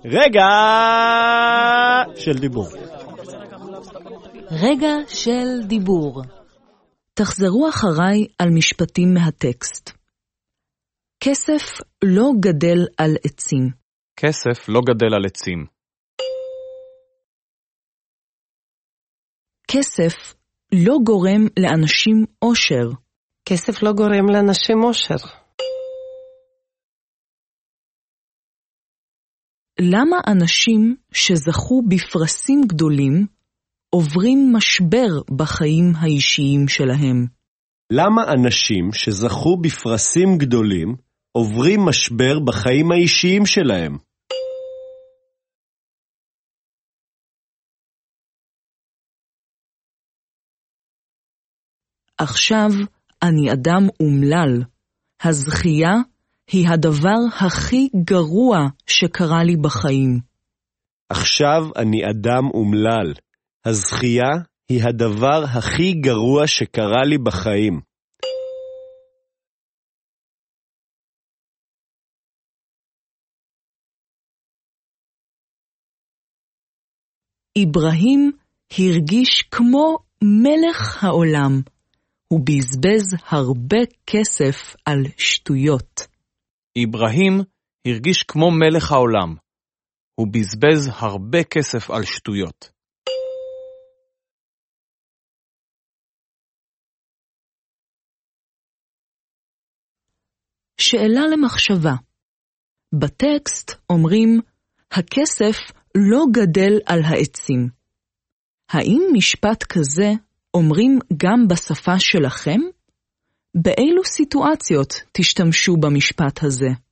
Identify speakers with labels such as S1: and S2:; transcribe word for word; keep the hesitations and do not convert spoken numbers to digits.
S1: רגע של דיבור.
S2: רגע של דיבור. תחזרו אחריי על משפטים מהטקסט. כסף לא גדל על עצים.
S3: כסף לא גדל על עצים.
S2: כסף לא גורם לאנשים עושר.
S4: כסף לא גורם לאנשים עושר.
S2: למה אנשים שזכו בפרסים גדולים עוברים משבר בחיים האישיים שלהם?
S1: למה אנשים שזכו בפרסים גדולים עוברים משבר בחיים האישיים שלהם?
S2: עכשיו אני אדם אומלל. הזכייה היא הדבר הכי גרוע שקרה לי בחיים.
S1: עכשיו אני אדם אומלל. הזכייה היא הדבר הכי גרוע שקרה לי בחיים.
S2: אברהם הרגיש כמו מלך העולם. הוא בזבז הרבה כסף על שטויות.
S3: אברהם הרגיש כמו מלך העולם. הוא בזבז הרבה כסף על שטויות.
S2: שאלה למחשבה. בטקסט אומרים, הכסף לא גדל על העצים. האם משפט כזה אומרים גם בשפה שלכם? באילו סיטואציות תשתמשו במשפט הזה?